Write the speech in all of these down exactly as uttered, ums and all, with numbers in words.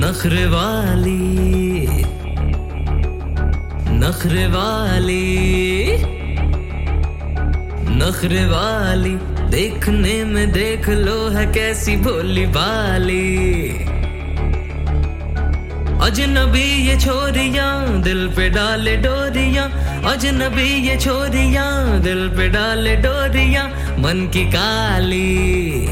नखरे वाली नखरे वाली नखरे वाली देखने में देख लो है कैसी भोली भाली अजनबी ये छोरियां दिल पे डाले डोरियां अजनबी ये छोरियां दिल पे डाले डोरियां मन की काली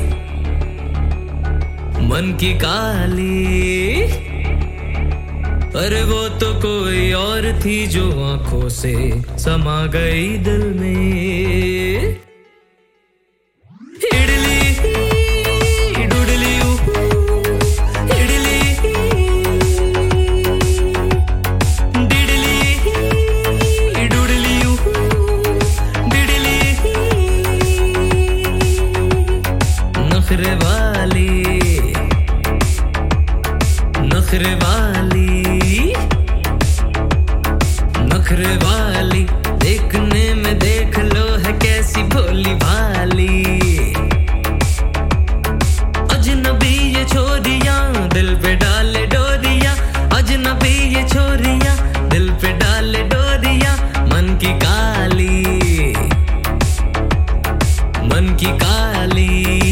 मन की काली अरे वो तो कोई और थी जो आंखों से समा गई दिल में नखरे वाली नखरे वाली नखरे वाली देखने में देख लो है कैसी भोली भाली अजनबी ये छोरियां दिल पे डाले डोरियां अजनबी ये छोरियां दिल पे डाले डोरियां मन की काली मन की काली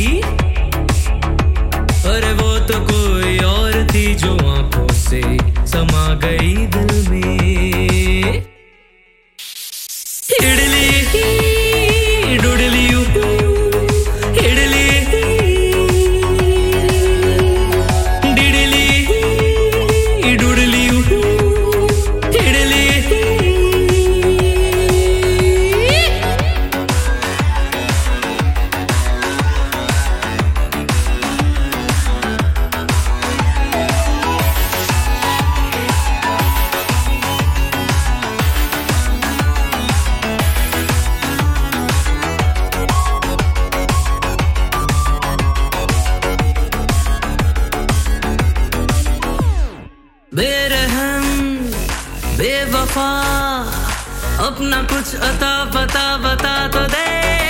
अरे वो तो कोई और थी जो आंखों से समा गई दिल में इडली डुडली इडली डिडली डुडली इडली बेरहम बेवफा अपना कुछ अता पता बता तो दे